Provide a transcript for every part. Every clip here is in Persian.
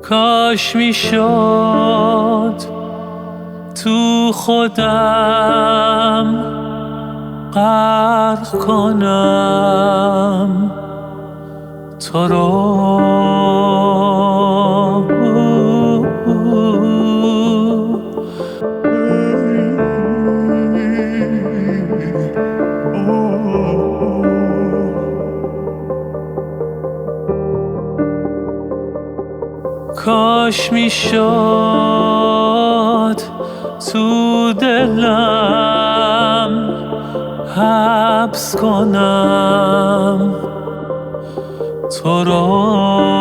کاش میشد تو خودم غرق کنم تو رو. کاش میشد تو دلم حبس کنم تو رو.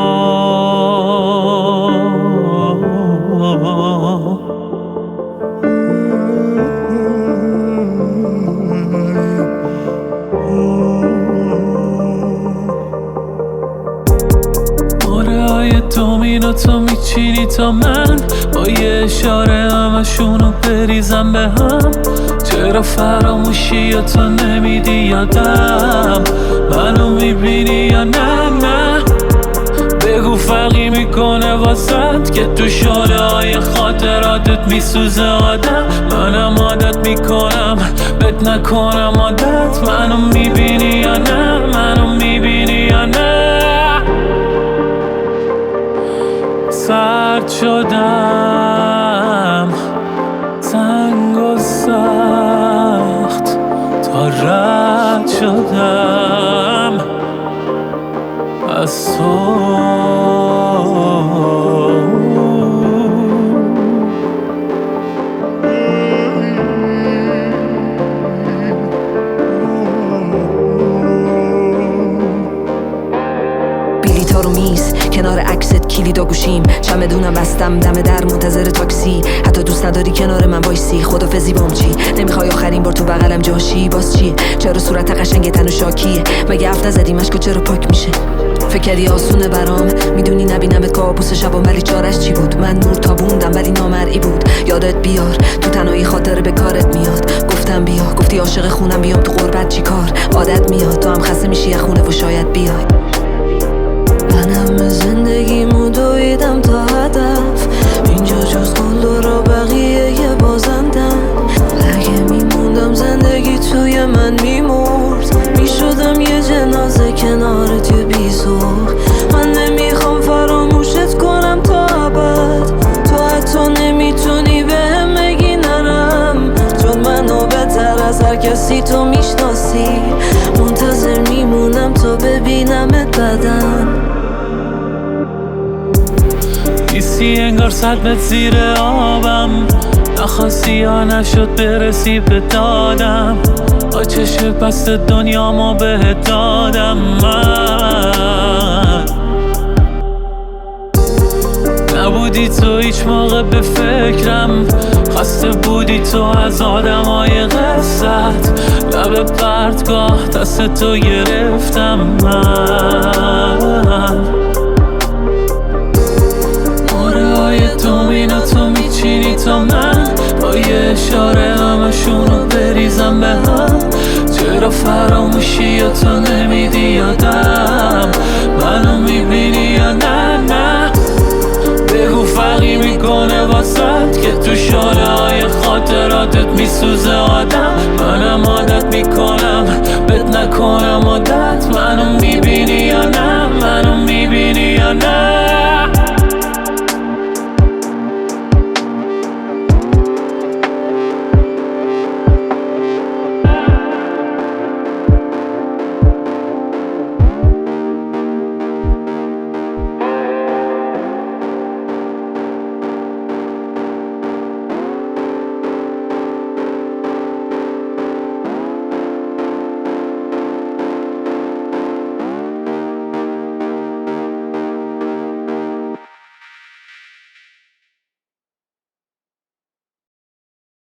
دومینو تو میچینی تا من با یه اشاره همشونو بریزم به هم. چرا فراموشی یا تو نمیدی یادم؟ منو میبینی یا نه؟ بگو فرقی میکنه واسد که تو شعله های خاطراتت میسوزه آدم. منم عادت میکنم بهت نکنم عادت. منو میبینی یا نه؟ منو میبینی یا نه؟ سرد شدم تنگ و سخت تا رد شدم از تو. بلیطا رو میز کنار عکست کلیدا گوشیم، چمدونم بستم دم در منتظر تاکسی. حتی دوست نداری کنار من وایسی، خدافظی بام چی؟ نمیخوای آخرین بار تو بغلم جاشی؟ باز چی؟ چرا صورت قشنگ تن و شاکیه؟ مگه هفت نزدی مشکا چرا پاک میشه؟ فکر کردی آسونه برام؟ میدونی نبینمت کابوس شبام، ولی چارش چی بود؟ من نور تابوندم ولی نامرئی بود. یادت بیار تو تنهایی خاطر به کارت میاد. گفتم بیا، گفتی عاشق خونم بیام تو غربت چی کار؟ عادت میاد تو هم خسته میشی از خونه و شاید بیای. من همه زندگیمو دویدم تا هدف، اینجا جز قول و بقیه یه بازندن. اگه میموندم زندگی توی من میمرد، میشدم یه جنازه کنارت یه بیزور. من نمیخوام فراموشت کنم تا ابد، تو حتی نمیتونی بهم بگی نرم، چون منو بهتر از هر کسی تو میشناسی. منتظر میمونم تا ببینمت بدن. ایسی انگار 100 متر زیر آبم، نخواستی یا نشد برسی به دادم. با چشم بست دنیامو بهت دادم. من نبودی تو هیچ موقع به فکرم، خواسته بودی تو از آدمای قصت. لب پرتگاه دست تو گرفتم من.